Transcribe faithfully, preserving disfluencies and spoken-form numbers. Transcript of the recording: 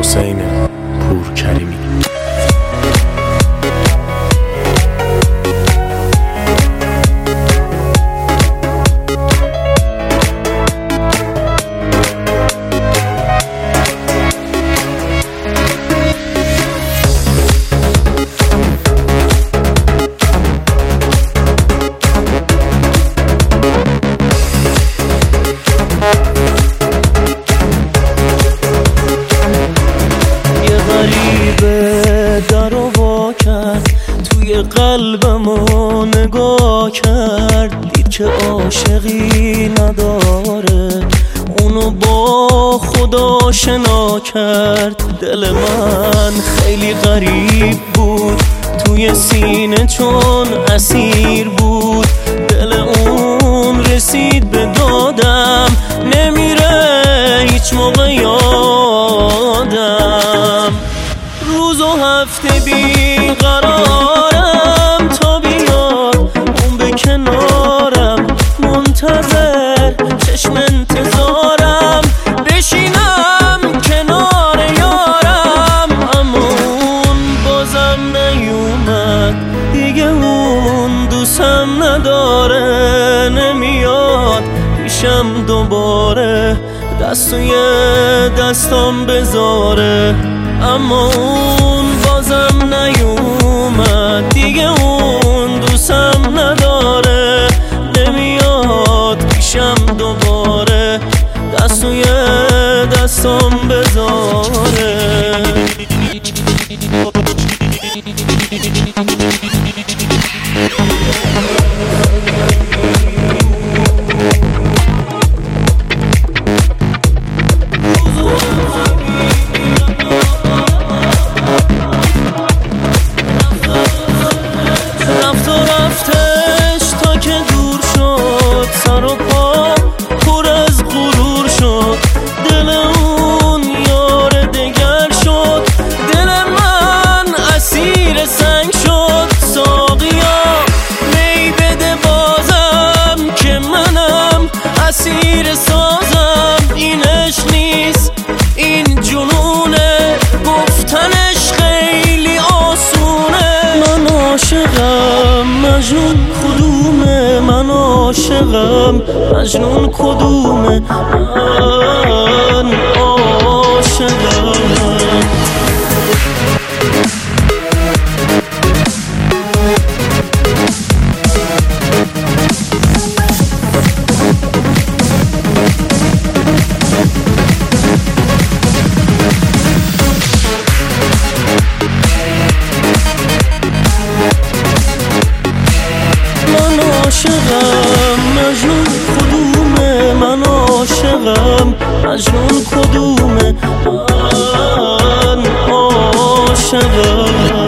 حسین پورکریمی. در و وا کرد توی قلبمو نگاه کرد، دید که عاشقی نداره، اونو با خدا شنا کرد. دل من خیلی غریب بود توی سینه چون اسیر بود، دل اون رسید به دادم، نمیره هیچ موقع یادم. روز و هفته بی قرارم تا بیاد اون به کنارم، منتظر چشم انتظارم بشینم کنار یارم، اما اون بازم نیومد دیگه، اون دوستم نداره، نمیاد پیشم دوباره دستوی دستام بذاره، اما اون بازم نیومد دیگه، اون دوستم نداره، نمیاد پیشم دوباره دستوی دستام بذاره. اسیر سازم اینش نیست، این جنونه، گفتنش خیلی آسونه. من عاشقم مجنون کدومه، من عاشقم مجنون کدومه، من عاشقم. عاشقم مجنون کدومه، من عاشقم مجنون کدومه، من عاشقم.